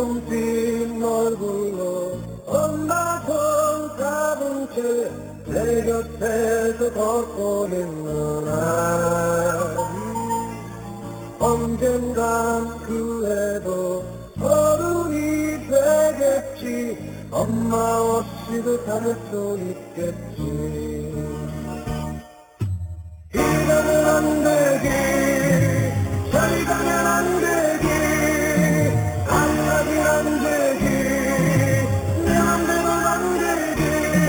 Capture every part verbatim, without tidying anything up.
눈빛 얼굴로 엄마 손 잡은 채 내 곁에서 걷고 있는 아이, 언젠간 그 애도 어른이 되겠지. 엄마 없이도 살 수 있겠지. 이러면 안 되지, 저리 가면 안 되지, 갈라면 안 되지, 내 맘대로 안 되지,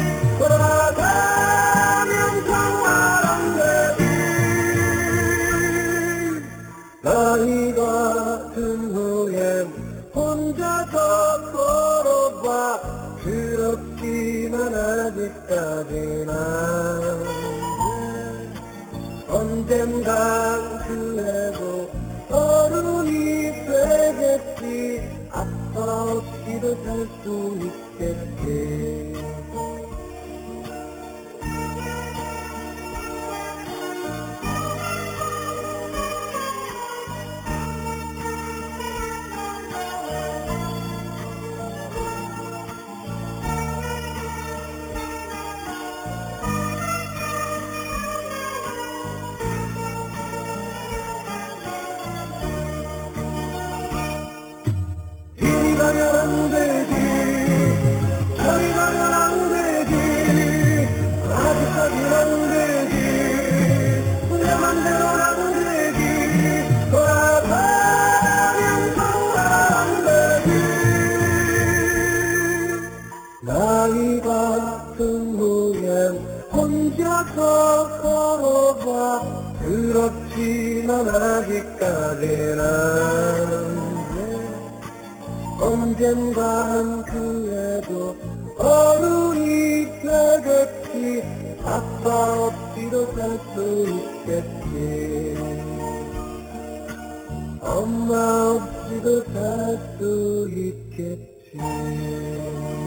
돌아가면 정말 안 되지. 나이 같은 후엔 혼자서 걸어봐. 그렇지만 아직까지는 언젠간 그 애도 어른이 되겠지. 아빠 없이도 살 수 있겠지. 이리 가면 안 되지, 저리 가면 안 되지, 아직까지는 안 되지, 내 맘대로 안 되지, 돌아가면 정말 안 되지. 나이 같은 후엔 혼자서 걸어봐. 그렇지만 아직까지는 언젠간 그 애도 어른이 되겠지. 아빠 없이도 살 수 있겠지. 엄마 없이도 살 수 있겠지.